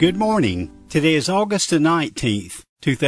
Good morning. Today is August the 19th,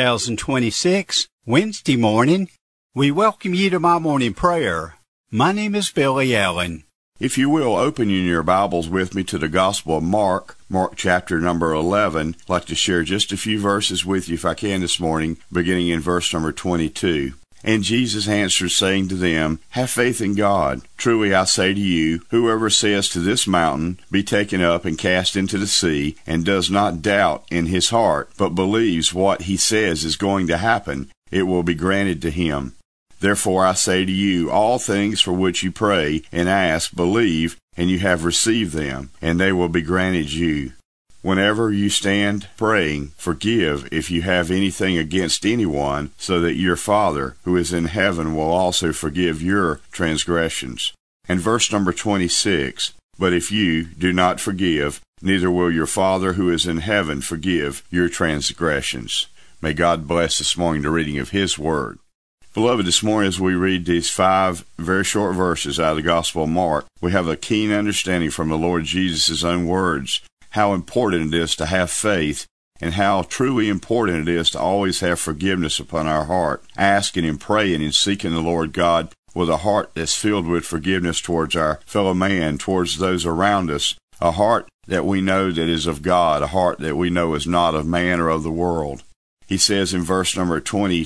2026, Wednesday morning. We welcome you to my morning prayer. My name is Billy Allen. If you will, open in your Bibles with me to the Gospel of Mark chapter number 11. I'd like to share just a few verses with you if I can this morning, beginning in verse number 22. And Jesus answered, saying to them, Have faith in God. Truly I say to you, whoever says to this mountain, Be taken up and cast into the sea, and does not doubt in his heart, but believes what he says is going to happen, it will be granted to him. Therefore I say to you, all things for which you pray and ask, believe, and you have received them, and they will be granted you. Whenever you stand praying, forgive if you have anything against anyone, so that your Father, who is in heaven, will also forgive your transgressions. And verse number 26, But if you do not forgive, neither will your Father, who is in heaven, forgive your transgressions. May God bless this morning the reading of His Word. Beloved, this morning as we read these 5 very short verses out of the Gospel of Mark, we have a keen understanding from the Lord Jesus' own words how important it is to have faith and how truly important it is to always have forgiveness upon our heart, asking and praying and seeking the Lord God with a heart that's filled with forgiveness towards our fellow man, towards those around us, a heart that we know that is of God, a heart that we know is not of man or of the world. He says in verse number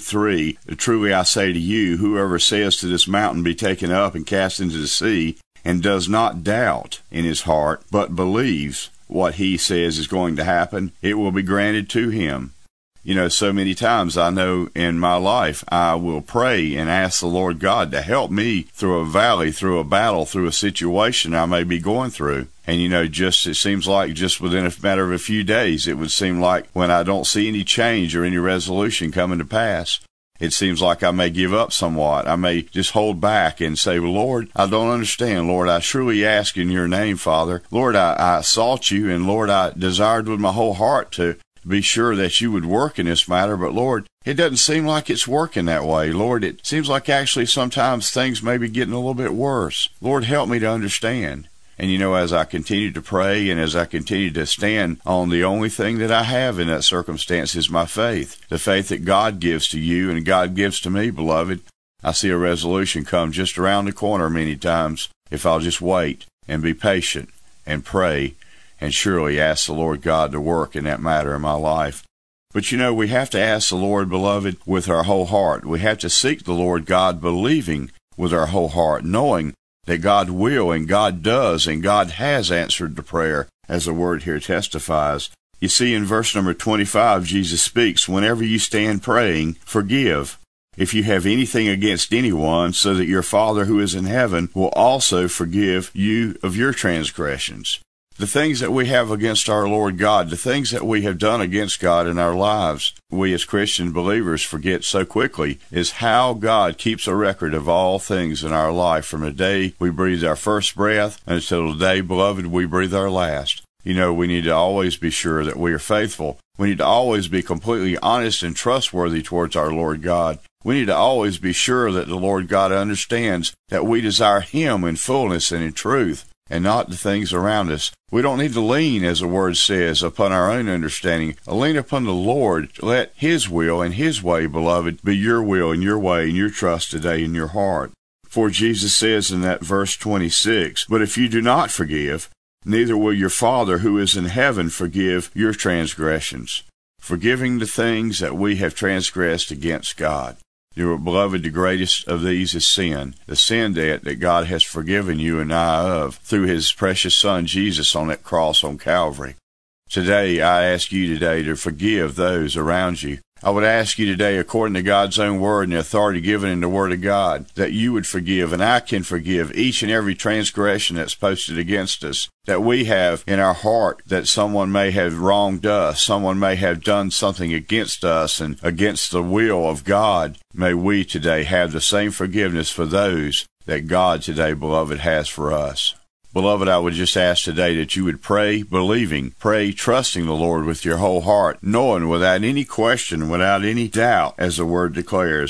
23, Truly I say to you, whoever says to this mountain, Be taken up and cast into the sea, and does not doubt in his heart, but believes what he says is going to happen, it will be granted to him. You know, so many times I know in my life I will pray and ask the Lord God to help me through a valley, through a battle, through a situation I may be going through. And you know, it seems like just within a matter of a few days, it would seem like when I don't see any change or any resolution coming to pass, it seems like I may give up somewhat. I may just hold back and say, well, Lord, I don't understand. Lord, I truly ask in your name, Father. Lord, I sought you, and Lord, I desired with my whole heart to be sure that you would work in this matter. But Lord, it doesn't seem like it's working that way. Lord, it seems like actually sometimes things may be getting a little bit worse. Lord, help me to understand. And you know, as I continue to pray and as I continue to stand on the only thing that I have in that circumstance is my faith, the faith that God gives to you and God gives to me, beloved, I see a resolution come just around the corner many times if I'll just wait and be patient and pray and surely ask the Lord God to work in that matter in my life. But you know, we have to ask the Lord, beloved, with our whole heart. We have to seek the Lord God believing with our whole heart, knowing that God will and God does and God has answered the prayer, as the word here testifies. You see, in verse number 25, Jesus speaks, Whenever you stand praying, forgive if you have anything against anyone, so that your Father who is in heaven will also forgive you of your transgressions. The things that we have against our Lord God, the things that we have done against God in our lives, we as Christian believers forget so quickly, is how God keeps a record of all things in our life from the day we breathe our first breath until the day, beloved, we breathe our last. You know, we need to always be sure that we are faithful. We need to always be completely honest and trustworthy towards our Lord God. We need to always be sure that the Lord God understands that we desire Him in fullness and in truth, and not the things around us. We don't need to lean, as the word says, upon our own understanding. Lean upon the Lord. Let His will and His way, beloved, be your will and your way and your trust today in your heart. For Jesus says in that verse 26, But if you do not forgive, neither will your Father who is in heaven forgive your transgressions. Forgiving the things that we have transgressed against God. Dear beloved, the greatest of these is sin, the sin debt that God has forgiven you and I of through His precious Son Jesus on that cross on Calvary. Today, I ask you today to forgive those around you. I would ask you today, according to God's own word and the authority given in the Word of God, that you would forgive, and I can forgive each and every transgression that's posted against us, that we have in our heart that someone may have wronged us, someone may have done something against us and against the will of God. May we today have the same forgiveness for those that God today, beloved, has for us. Beloved, I would just ask today that you would pray believing, pray trusting the Lord with your whole heart, knowing without any question, without any doubt, as the Word declares.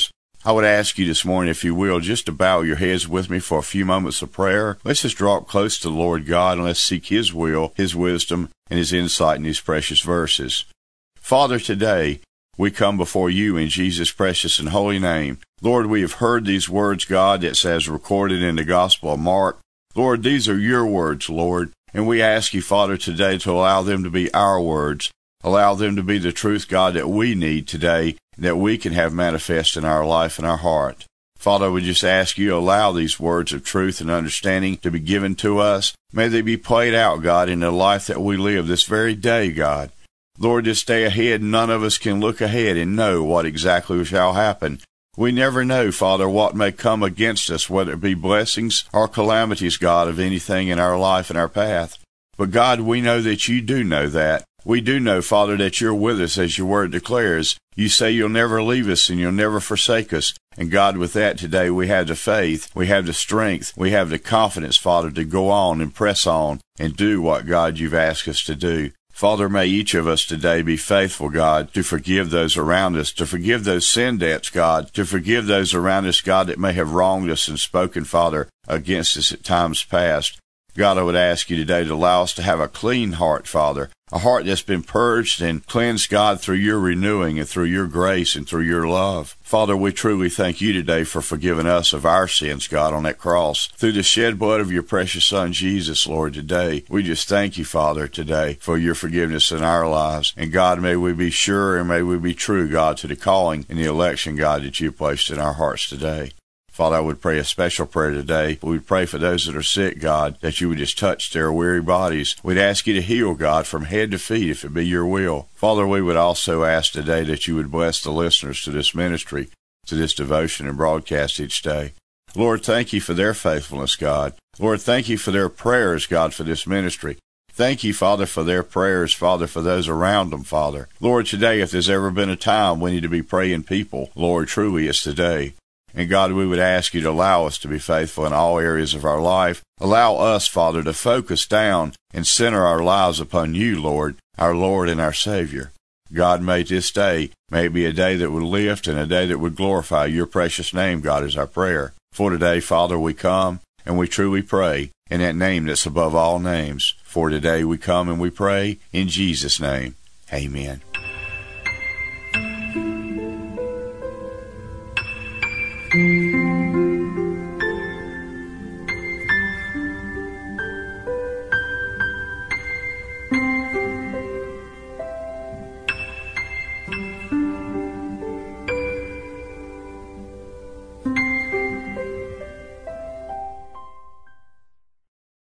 I would ask you this morning, if you will, just to bow your heads with me for a few moments of prayer. Let's just draw up close to the Lord God and let's seek His will, His wisdom, and His insight in these precious verses. Father, today we come before you in Jesus' precious and holy name. Lord, we have heard these words, God, that says recorded in the Gospel of Mark. Lord, these are your words, Lord, and we ask you, Father, today to allow them to be our words. Allow them to be the truth, God, that we need today, that we can have manifest in our life and our heart. Father, we just ask you to allow these words of truth and understanding to be given to us. May they be played out, God, in the life that we live this very day, God. Lord, this day ahead, none of us can look ahead and know what exactly shall happen. We never know, Father, what may come against us, whether it be blessings or calamities, God, of anything in our life and our path. But God, we know that you do know that. We do know, Father, that you're with us as your word declares. You say you'll never leave us and you'll never forsake us. And God, with that today, we have the faith, we have the strength, we have the confidence, Father, to go on and press on and do what, God, you've asked us to do. Father, may each of us today be faithful, God, to forgive those around us, to forgive those sin debts, God, to forgive those around us, God, that may have wronged us and spoken, Father, against us at times past. God, I would ask you today to allow us to have a clean heart, Father, a heart that's been purged and cleansed, God, through your renewing and through your grace and through your love. Father, we truly thank you today for forgiving us of our sins, God, on that cross. Through the shed blood of your precious Son, Jesus, Lord, today, we just thank you, Father, today for your forgiveness in our lives. And God, may we be sure and may we be true, God, to the calling and the election, God, that you placed in our hearts today. Father, I would pray a special prayer today. We would pray for those that are sick, God, that you would just touch their weary bodies. We'd ask you to heal, God, from head to feet, if it be your will. Father, we would also ask today that you would bless the listeners to this ministry, to this devotion and broadcast each day. Lord, thank you for their faithfulness, God. Lord, thank you for their prayers, God, for this ministry. Thank you, Father, for their prayers, Father, for those around them, Father. Lord, today, if there's ever been a time we need to be praying people, Lord, truly it's today. And God, we would ask you to allow us to be faithful in all areas of our life. Allow us, Father, to focus down and center our lives upon you, Lord and our Savior. God, may this day, may it be a day that would lift and a day that would glorify your precious name, God, is our prayer. For today, Father, we come and we truly pray in that name that's above all names. For today we come and we pray in Jesus' name. Amen.